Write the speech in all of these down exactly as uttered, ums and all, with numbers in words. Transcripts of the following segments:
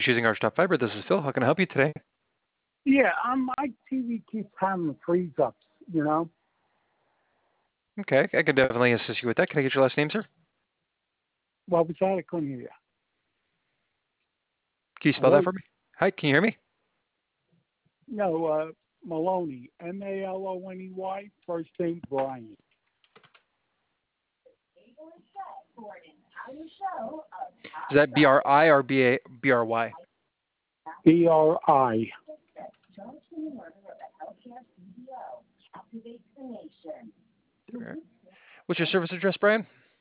choosing Archtop Fiber. This is Phil. How can I help you today? Yeah, um, my T V keeps having freeze ups, you know. Okay, I can definitely assist you with that. Can I get your last name, sir? What was that? I couldn't hear you. Can you spell that Hello? for me? Hi, can you hear me? No, uh, Maloney. M A L O N E Y. First name, Brian. Is that B R I or B A B R Y? B R I. Okay. What's your service address, Brian?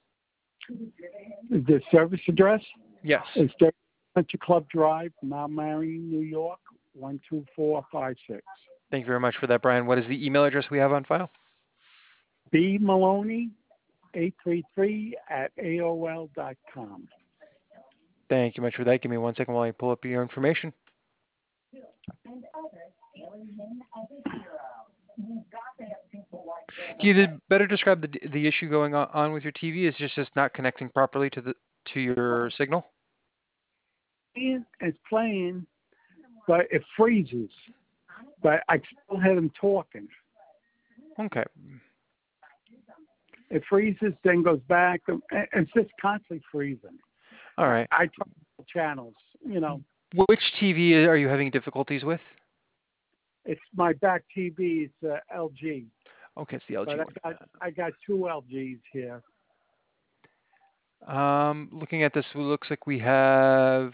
The service address Yes. is Country Club Drive, Mount Marion, New York, one two four five six. Thank you very much for that, Brian. What is the email address we have on file? B Maloney eight three three at A O L dot com. Thank you much for that. Give me one second while I pull up your information. Can you better describe the the issue going on with your T V? Is it just not connecting properly to the to your signal? It's playing, but it freezes. But I still hear them talking. Okay. It freezes, then goes back, and it's just constantly freezing. All right. I try channels, you know. Which T V are you having difficulties with? It's my back T V. It's uh, L G. Okay, it's the L G but one. I got, I got two L Gs here. Um, looking at this, it looks like we have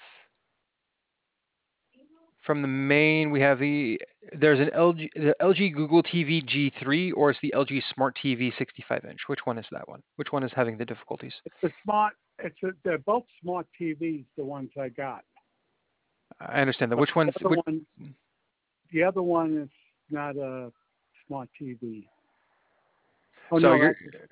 from the main. We have the there's an L G the L G Google T V G three, or it's the L G Smart T V sixty-five inch. Which one is that one? Which one is having the difficulties? It's a smart. It's a, they're both smart T Vs. The ones I got. I understand that. Which one's the other which, one? The other one is not a smart T V. Oh so no, you're that's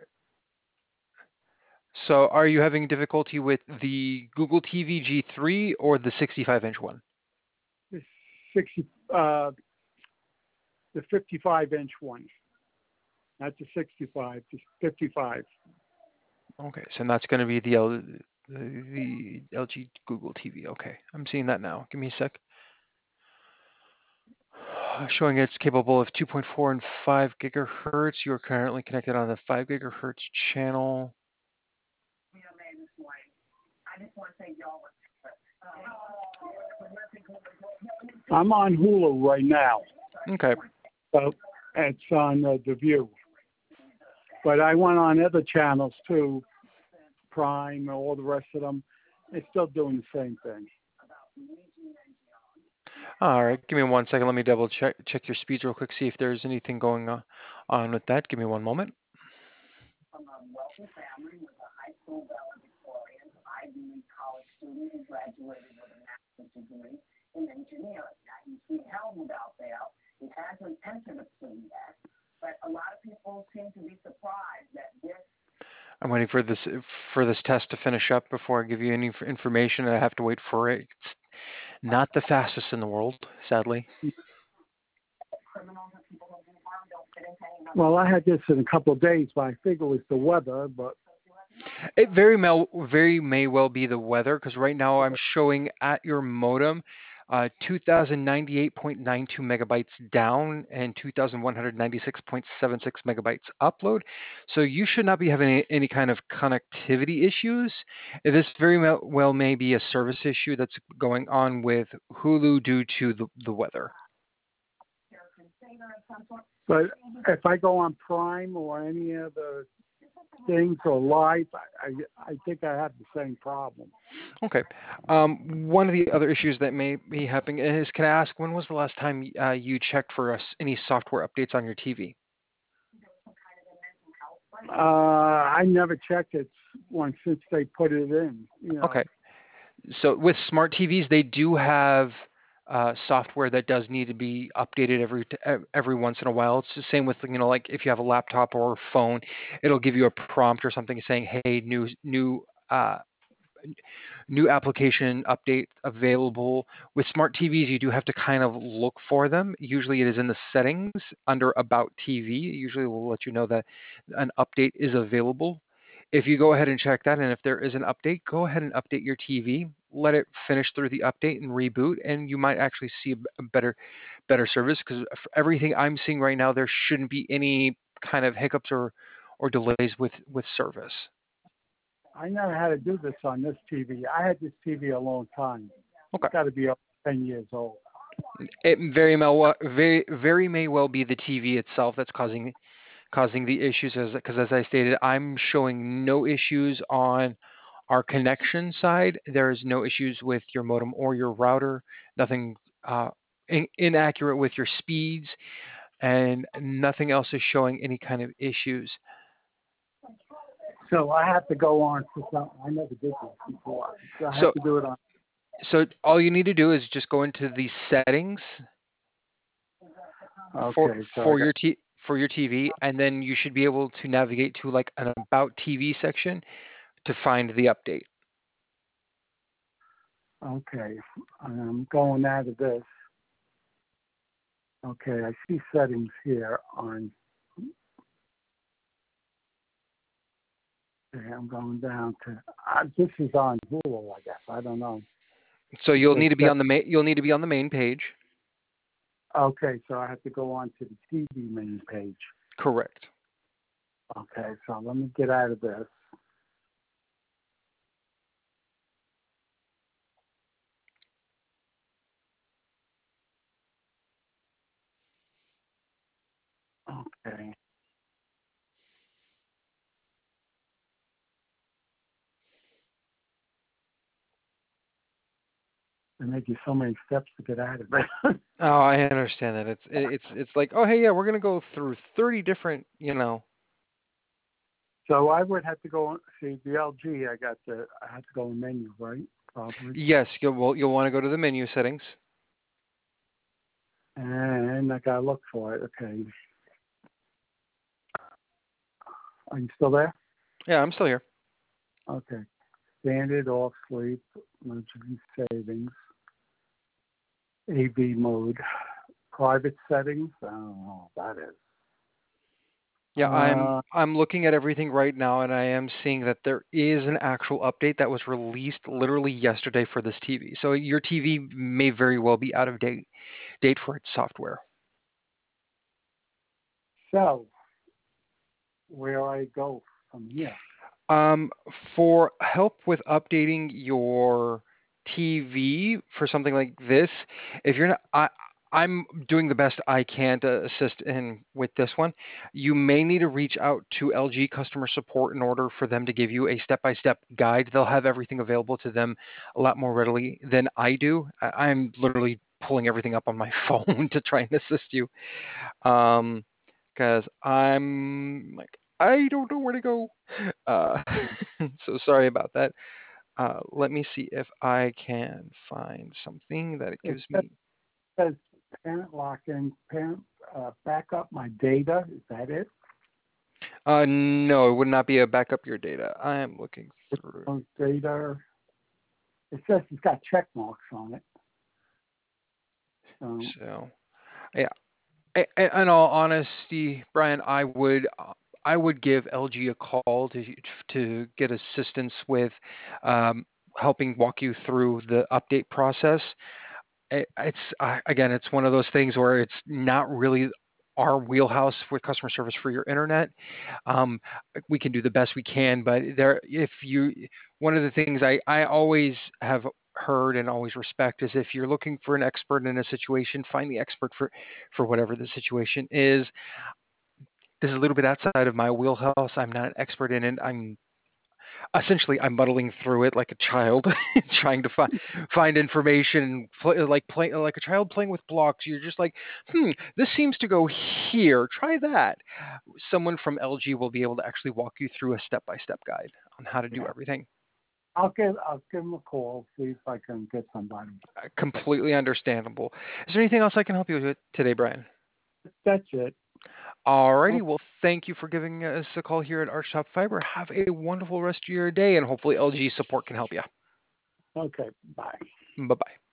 so are you having difficulty with the Google T V G three or the sixty-five inch one? the sixty. Uh, the fifty-five inch one. Not the sixty-five. The fifty-five. Okay, so that's going to be the L, the L G Google T V. Okay, I'm seeing that now. Give me a sec. Showing it's capable of two point four and five gigahertz. You are currently connected on the five gigahertz channel. I'm on Hulu right now. Okay. So it's on uh, The View. But I went on other channels too, Prime, and all the rest of them. They're still doing the same thing. All right. Give me one second. Let me double check check your speeds real quick. See if there's anything going on, on with that. Give me one moment. I'm waiting for this for this test to finish up before I give you any information. I have to wait for it. It's not the fastest in the world, sadly. Well, I had this in a couple of days, but I figure it was the weather. But it very may very may well be the weather, because right now I'm showing at your modem uh, two thousand ninety-eight point nine two megabytes down and two thousand one hundred ninety-six point seven six megabytes upload. So you should not be having any, any kind of connectivity issues. This very well may be a service issue that's going on with Hulu due to the, the weather. But if I go on Prime or any other things or live, I, I, I think I have the same problem. Okay. Um, one of the other issues that may be happening is, can I ask, when was the last time uh, you checked for us any software updates on your T V? Uh, I never checked it once since they put it in. You know. Okay. So with smart T Vs, they do have uh, software that does need to be updated every every once in a while. It's the same with, you know, like if you have a laptop or a phone, it'll give you a prompt or something saying, "Hey, new new uh, new application update available." With smart T Vs, you do have to kind of look for them. Usually, it is in the settings under About T V. Usually, will let you know that an update is available. If you go ahead and check that, and if there is an update, go ahead and update your T V. let it finish through the update and reboot, and you might actually see a, b- a better better service. Because everything I'm seeing right now, there shouldn't be any kind of hiccups or or delays with with service. I never had to do this on this T V. I had this T V a long time. Okay. It's got to be up ten years old. It very well very very may well be the T V itself that's causing causing the issues, as because as I stated, I'm showing no issues on our connection side. There's no issues with your modem or your router, nothing uh, in, inaccurate with your speeds, and nothing else is showing any kind of issues. So I have to go on to some. I never did this before. So I So have to do it on. so all you need to do is just go into the settings for Okay, so I for got. your t for your T V, and then you should be able to navigate to like an about T V section to find the update. Okay, I'm going out of this. Okay, I see settings here on. Okay, I'm going down to. Uh, this is on Hulu, I guess. I don't know. So It you'll says need to be set- on the main you'll need to be on the main page. Okay, so I have to go on to the T V main page. Correct. Okay, so let me get out of this. Okay. They make you so many steps to get out of it. Oh, I understand that. It's it- it's it's like, oh hey, yeah, we're gonna go through thirty different, you know. So I would have to go on, see the L G. I got the. I have to go in menu, right? Probably. Yes, you'll well, you'll want to go to the menu settings. And I gotta look for it. Okay. Are you still there? Yeah, I'm still here. Okay. Standard, off, sleep, emergency savings, A V mode, private settings. I don't know what that is. Yeah, I'm Uh, I'm looking at everything right now, and I am seeing that there is an actual update that was released literally yesterday for this T V. So your T V may very well be out of date date for its software. so where I go from here? Um, for help with updating your T V for something like this, if you're not, I, I'm doing the best I can to assist in with this one. You may need to reach out to L G customer support in order for them to give you a step-by-step guide. They'll have everything available to them a lot more readily than I do. I, I'm literally pulling everything up on my phone to try and assist you. Um, because I'm like, I don't know where to go. Uh, so sorry about that. Uh, let me see if I can find something that it It gives says, me. says parent lock-in, parent uh, back up my data. Is that it? Uh, no, it would not be a backup your data. I am looking through. Oh, data. It says it's got check marks on it. Um, So, yeah. a- a- In all honesty, Brian, I would uh, I would give L G a call to to get assistance with um, helping walk you through the update process. it, it's uh, again, it's one of those things where it's not really our wheelhouse with customer service for your internet. Um, we can do the best we can, but there, if you, one of the things I I always have heard and always respect is if you're looking for an expert in a situation, find the expert for for whatever the situation is. This is a little bit outside of my wheelhouse. I'm not an expert in it. I'm essentially I'm muddling through it like a child trying to find find information play, like play like a child playing with blocks. You're just like, hmm, this seems to go here, try that. Someone from LG will be able to actually walk you through a step-by-step guide on how to do yeah. everything. I'll give I'll give them a call, see if I can get somebody. Uh, completely understandable. Is there anything else I can help you with today, Brian? That's it. Alrighty, Oh, well, thank you for giving us a call here at Archtop Fiber. Have a wonderful rest of your day, and hopefully L G support can help you. okay, bye. Bye bye.